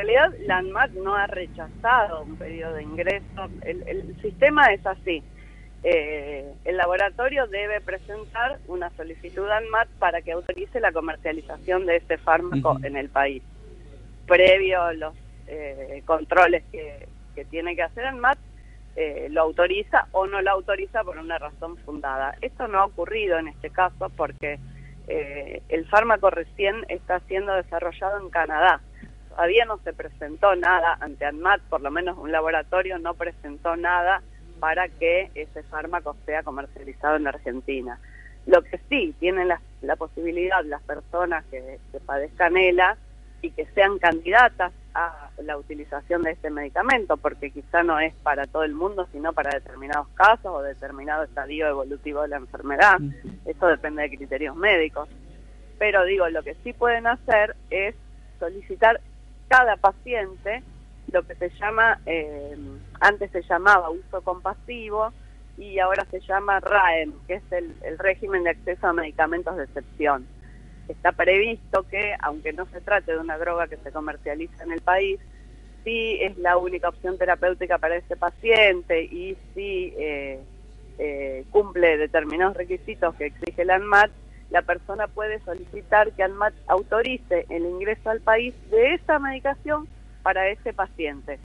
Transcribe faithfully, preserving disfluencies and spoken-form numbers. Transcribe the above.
realidad la ANMAT no ha rechazado un pedido de ingreso. El, el sistema es así. Eh, el laboratorio debe presentar una solicitud a ANMAT para que autorice la comercialización de este fármaco uh-huh. en el país, previo a los eh, controles que, que tiene que hacer ANMAT. Eh, lo autoriza o no lo autoriza por una razón fundada. Esto no ha ocurrido en este caso porque eh, el fármaco recién está siendo desarrollado en Canadá. Todavía no se presentó nada ante ANMAT, por lo menos un laboratorio no presentó nada para que ese fármaco sea comercializado en Argentina. Lo que sí tienen la, la posibilidad las personas que, que padezcan ELA y que sean candidatas a la utilización de este medicamento, porque quizá no es para todo el mundo, sino para determinados casos o determinado estadio evolutivo de la enfermedad. Eso depende de criterios médicos. Pero digo, lo que sí pueden hacer es solicitar cada paciente lo que se llama, eh, antes se llamaba uso compasivo y ahora se llama R A E M, que es el, el régimen de acceso a medicamentos de excepción. Está previsto que, aunque no se trate de una droga que se comercializa en el país, sí es la única opción terapéutica para ese paciente y sí eh, eh, cumple determinados requisitos que exige la ANMAT, la persona puede solicitar que ANMAT autorice el ingreso al país de esa medicación para ese paciente.